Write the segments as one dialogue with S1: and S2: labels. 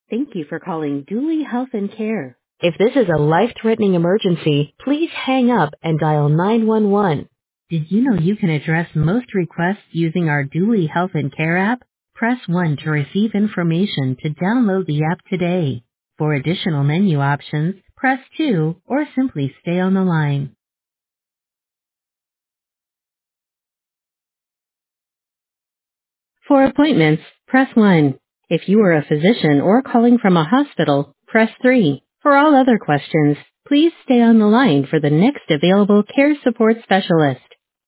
S1: Thank you for calling Dooley Health and Care. If this is a life-threatening emergency, please hang up and dial 911. Did you know you can address most requests using our Dooley Health and Care app? Press 1 to receive information to download the app today. For additional menu options, press 2 or simply stay on the line. For appointments, press 1. If you are a physician or calling from a hospital, press 3. For all other questions, please stay on the line for the next available care support specialist.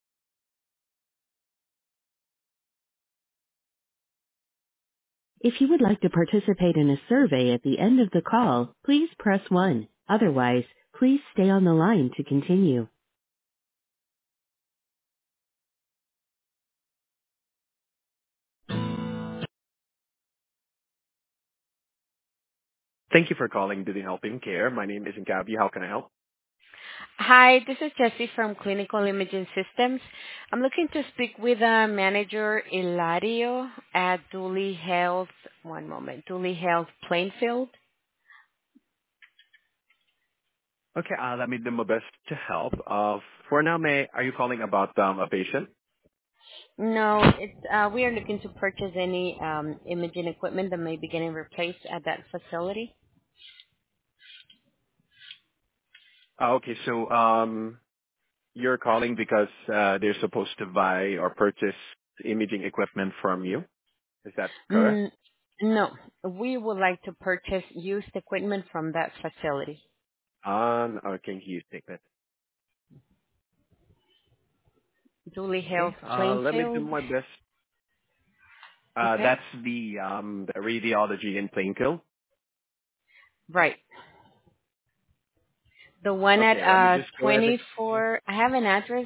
S1: If you would like to participate in a survey at the end of the call, please press 1. Otherwise, please stay on the line to continue. Thank you for calling Dooley Health and Care. My name is Gabby. How can I help?
S2: Hi, this is Jessie from Clinical Imaging Systems. I'm looking to speak with manager Ilario at Dooley Health. One moment. Dooley Health Plainfield.
S1: Okay, let me do my best to help. For now, are you calling about a patient?
S2: No, it's we are looking to purchase any imaging equipment that may be getting replaced at that facility.
S1: Okay, so you're calling because they're supposed to buy or purchase imaging equipment from you. Is that correct?
S2: Mm, no, we would like to purchase used equipment from that facility.
S1: Okay, you take that.
S2: Dooley
S1: Okay,
S2: Health
S1: let me do
S2: Plainfield.
S1: my best.
S2: Okay.
S1: That's the radiology in Plainfield.
S2: Right. The one
S1: Okay, let me
S2: at
S1: just go ahead.
S2: 24, I have an address,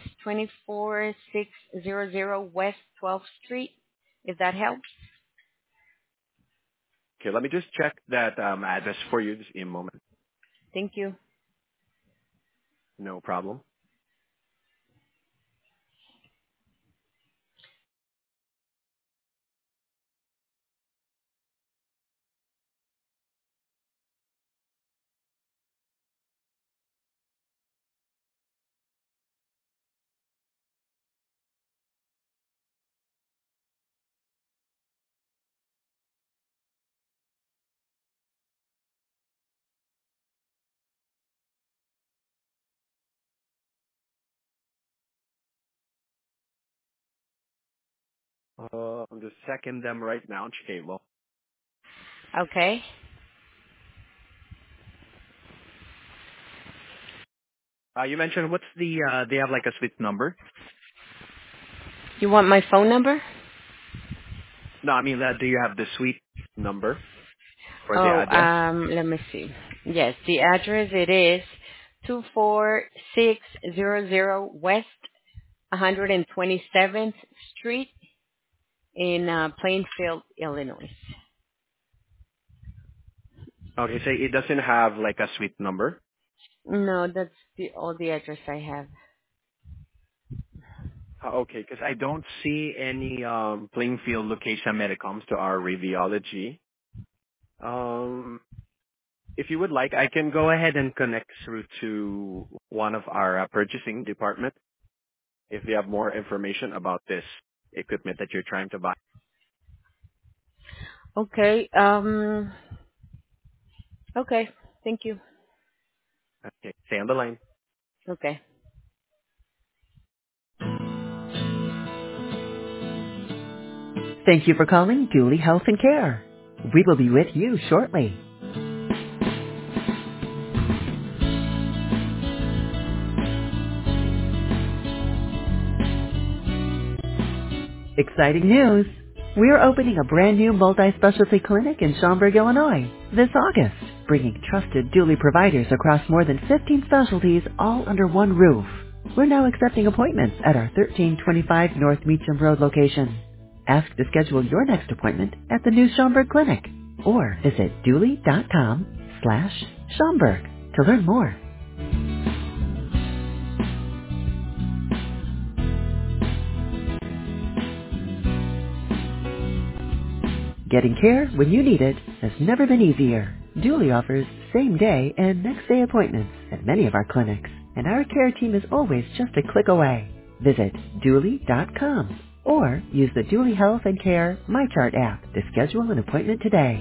S2: 24600 West 12th Street, if that helps.
S1: Okay, let me just check that address for you just in a moment.
S2: Thank you.
S1: No problem. I'm just checking them right now, Chicalo.
S2: Okay.
S1: You mentioned what's they have like a suite number?
S2: You want my phone number?
S1: No, I mean, do you have the suite number for the
S2: Oh,
S1: address?
S2: let me see. Yes, the address it is 24600 West 127th Street in Plainfield, Illinois.
S1: Okay, so it doesn't have like a suite number.
S2: No, that's all the address I have.
S1: Okay, because I don't see any Plainfield location when it comes to our radiology. Um, if you would like, I can go ahead and connect through to one of our purchasing department if you have more information about this equipment that you're trying to buy.
S2: Okay. Okay. Thank you.
S1: Okay, stay on the line.
S2: Okay.
S1: Thank you for calling Dooley Health and Care. We will be with you shortly. Exciting news! We're opening a brand new multi-specialty clinic in Schaumburg, Illinois this August, bringing trusted Dooley providers across more than 15 specialties all under one roof. We're now accepting appointments at our 1325 North Meacham Road location. Ask to schedule your next appointment at the new Schaumburg Clinic or visit dooley.com/Schaumburg to learn more. Getting care when you need it has never been easier. Duly offers same-day and next-day appointments at many of our clinics, and our care team is always just a click away. Visit Duly.com or use the Duly Health and Care MyChart app to schedule an appointment today.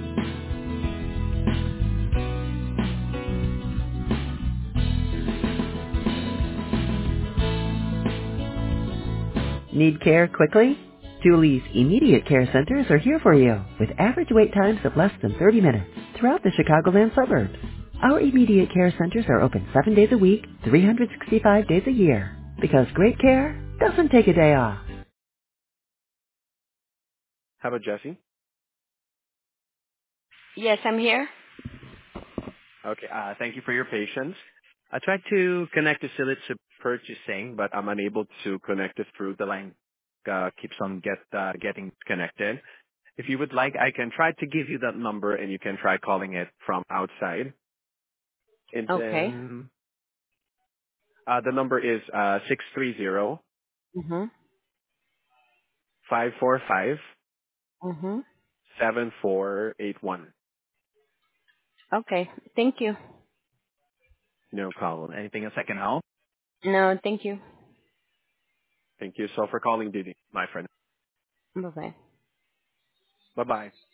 S1: Need care quickly? Julie's immediate care centers are here for you with average wait times of less than 30 minutes throughout the Chicagoland suburbs. Our immediate care centers are open 7 days a week, 365 days a year. Because great care doesn't take a day off.
S3: How about Jesse?
S2: Yes, I'm here.
S3: Okay, thank you for your patience. I tried to connect to Silit to purchasing, but I'm unable to connect it through. The line keeps on getting connected. If you would like, I can try to give you that number, and you can try calling it from outside. And
S2: Okay.
S3: then the number is 630
S2: Mhm.
S3: 545
S2: Mhm.
S3: 7481.
S2: Okay. Thank you.
S3: No problem. Anything else I can help?
S2: No, thank you.
S3: Thank you so for calling, Didi, my friend.
S2: Bye bye.
S3: Bye-bye.